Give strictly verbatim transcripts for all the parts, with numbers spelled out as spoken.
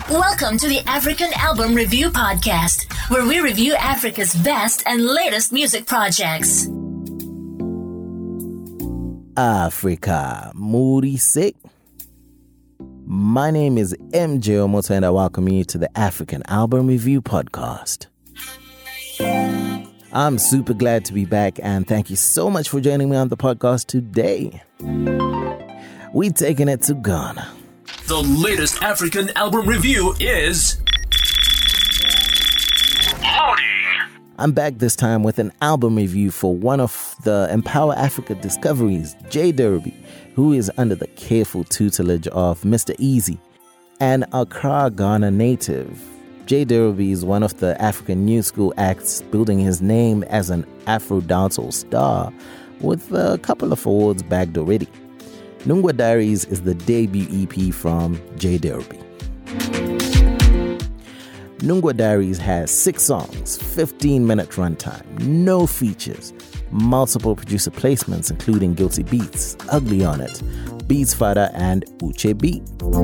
Welcome to the African Album Review Podcast, where we review Africa's best and latest music projects. Africa, moody sick. My name is M J Omoto and I welcome you to the African Album Review Podcast. I'm super glad to be back and thank you so much for joining me on the podcast today. We're taking it to Ghana. The latest African album review is... Loading! I'm back this time with an album review for one of the Empower Africa discoveries, J Derby, who is under the careful tutelage of Mister Easy, an Accra, Ghana native. J Derby is one of the African new school acts building his name as an Afro dancehall star, with a couple of awards bagged already. Nungwa Diaries is the debut E P from J Derby. Nungwa Diaries has six songs, fifteen minute runtime, no features, multiple producer placements including Guilty Beats, Ugly on It, Beats Fada, and Uche Beat.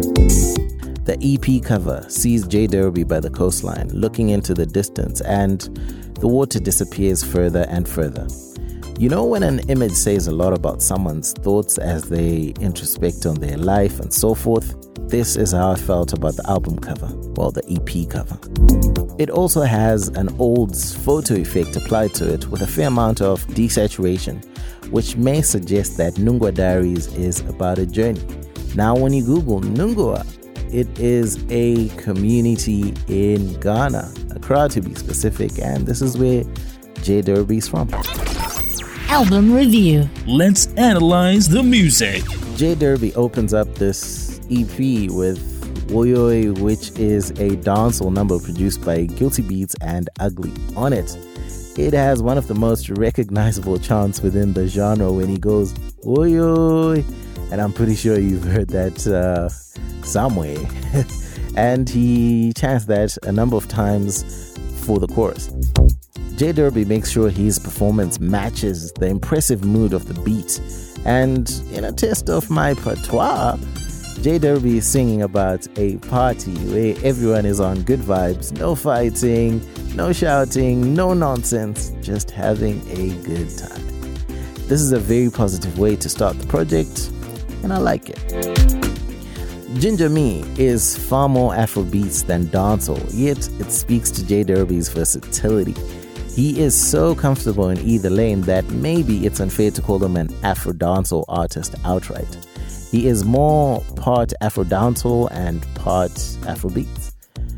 The E P cover sees J Derby by the coastline, looking into the distance, and the water disappears further and further. You know when an image says a lot about someone's thoughts as they introspect on their life and so forth? This is how I felt about the album cover, well, the E P cover. It also has an old photo effect applied to it with a fair amount of desaturation, which may suggest that Nungwa Diaries is about a journey. Now when you Google Nungwa, it is a community in Ghana, Accra to be specific, and this is where J Derby is from. Album review. Let's analyze the music. J Derby opens up this E P with Woyoi, which is a dancehall number produced by Guilty Beats and Ugly on It. It has one of the most recognizable chants within the genre when he goes Woyoi, and I'm pretty sure you've heard that uh, somewhere. And he chants that a number of times for the chorus. J Derby makes sure his performance matches the impressive mood of the beat. And in a test of my patois, J Derby is singing about a party where everyone is on good vibes, no fighting, no shouting, no nonsense, just having a good time. This is a very positive way to start the project, and I like it. Ginger Me is far more Afrobeats than dancehall, yet it speaks to J Derby's versatility. He is so comfortable in either lane that maybe it's unfair to call him an Afro dancehall artist outright. He is more part Afro dancehall and part Afrobeats.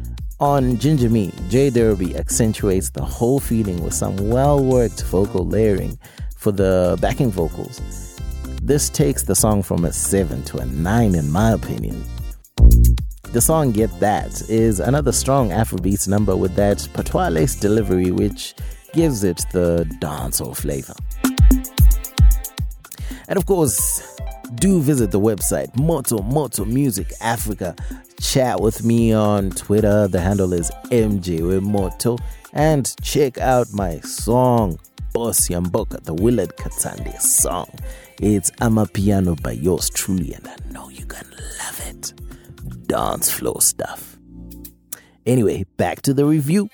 On Ginger Me, J Derby accentuates the whole feeling with some well-worked vocal layering for the backing vocals. This takes the song from a seven to a nine in my opinion. The song Get That is another strong Afrobeats number with that patois-laced delivery which gives it the dancehall flavor. And of course, do visit the website Moto Moto Music Africa. Chat with me on Twitter. The handle is M J Moto. And check out my song Boss Yamboka, the Willard Katande song. It's Amapiano by yours truly, and I know you're gonna love it. Dance floor stuff. Anyway, back to the review.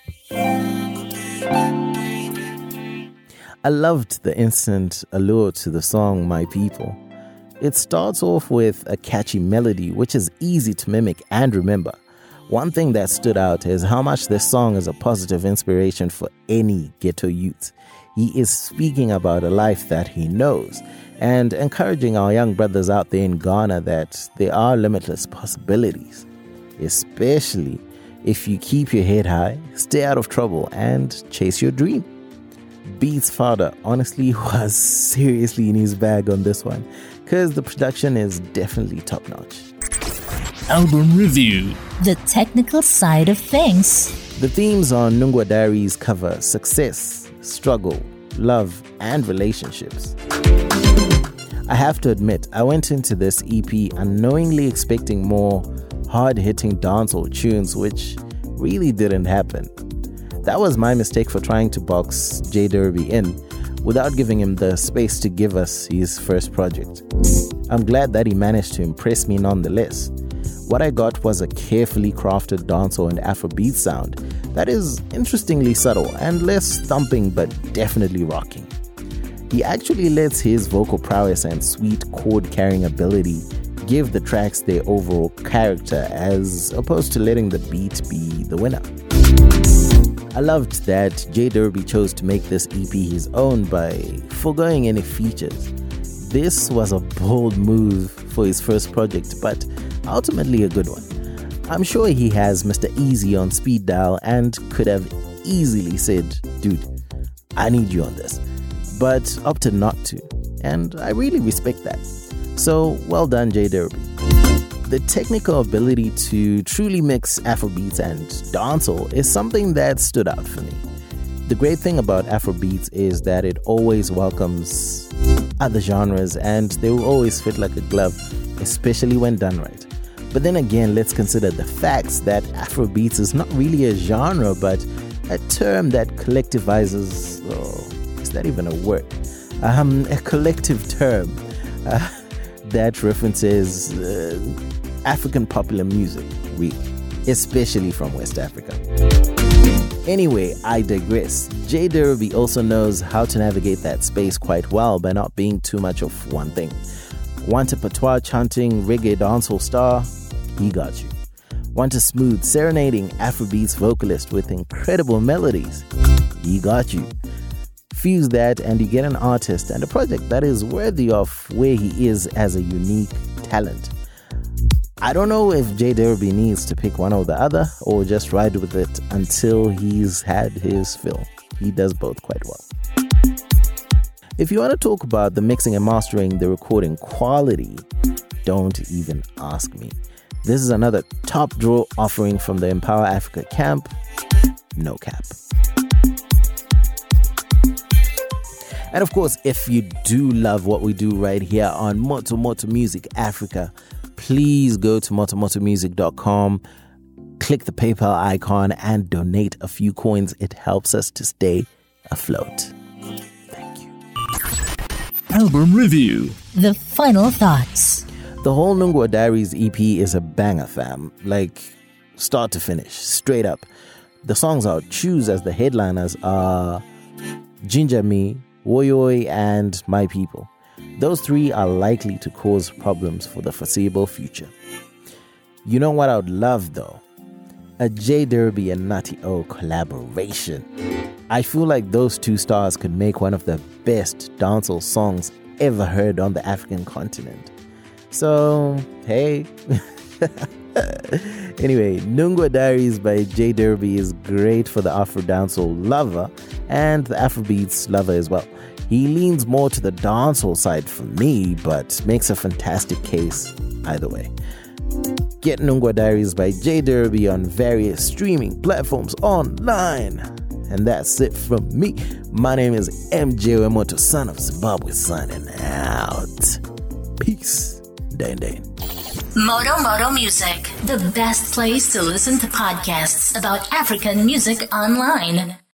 I loved the instant allure to the song My People. It starts off with a catchy melody which is easy to mimic and remember. One thing that stood out is how much this song is a positive inspiration for any ghetto youth. He is speaking about a life that he knows and encouraging our young brothers out there in Ghana that there are limitless possibilities, especially if you keep your head high, stay out of trouble, and chase your dream. Beats Fada honestly was seriously in his bag on this one because the production is definitely top-notch. Album review. The technical side of things. The themes on Nungwa Diaries cover success, struggle, love, and relationships. I have to admit, I went into this E P unknowingly expecting more hard-hitting dancehall tunes, which really didn't happen. That was my mistake for trying to box J Derby in without giving him the space to give us his first project. I'm glad that he managed to impress me nonetheless. what I got was a carefully crafted dancehall and Afrobeat sound that is interestingly subtle and less thumping but definitely rocking. He actually lets his vocal prowess and sweet chord-carrying ability give the tracks their overall character as opposed to letting the beat be the winner. I loved that J Derby chose to make this E P his own by foregoing any features. This was a bold move for his first project, but ultimately a good one. I'm sure he has Mister Easy on speed dial and could have easily said, dude, I need you on this, but opted not to, and I really respect that. So well done, J Derby. The technical ability to truly mix Afrobeats and dancehall is something that stood out for me. The great thing about Afrobeats is that it always welcomes other genres and they will always fit like a glove, especially when done right. But then again, let's consider the facts that Afrobeats is not really a genre, but a term that collectivizes, oh, is that even a word? Um, a collective term uh, that references uh, African popular music, really, especially from West Africa. Anyway, I digress. J Derby also knows how to navigate that space quite well by not being too much of one thing. Want a patois chanting reggae dancehall star? He got you. Want a smooth serenading Afrobeats vocalist with incredible melodies? He got you. Fuse that and you get an artist and a project that is worthy of where he is as a unique talent. I don't know if J Derby needs to pick one or the other or just ride with it until he's had his fill. He does both quite well. If you want to talk about the mixing and mastering, the recording quality, don't even ask me. This is another top draw offering from the Empower Africa camp. No cap. And of course, if you do love what we do right here on Moto Moto Music Africa, please go to moto moto music dot com, click the PayPal icon and donate a few coins. It helps us to stay afloat. Thank you. Album Review. The final thoughts. The whole Nungwa Diaries E P is a banger, fam. Like, start to finish, straight up. The songs I'll choose as the headliners are Ginger Me, Woyoi, and My People. Those three are likely to cause problems for the foreseeable future. You know what I would love though? A J Derby and Natty O collaboration. I feel like those two stars could make one of the best dancehall songs ever heard on the African continent. So, hey. Anyway, Nungwa Diaries by J Derby is great for the Afro dancehall lover and the Afrobeats lover as well. He leans more to the dancehall side for me, but makes a fantastic case either way. Get Nungwa Diaries by J Derby on various streaming platforms online. And that's it from me. My name is M J Wemoto, son of Zimbabwe, signing out. Peace. Dane Dane. Moto Moto Music, the best place to listen to podcasts about African music online.